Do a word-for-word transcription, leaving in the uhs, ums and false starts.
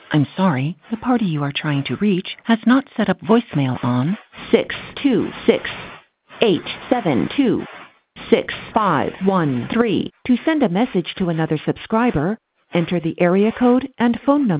I'm sorry, the party you are trying to reach has not set up voicemail on six two six, eight seven two, six five one three. To send a message to another subscriber, enter the area code and phone number.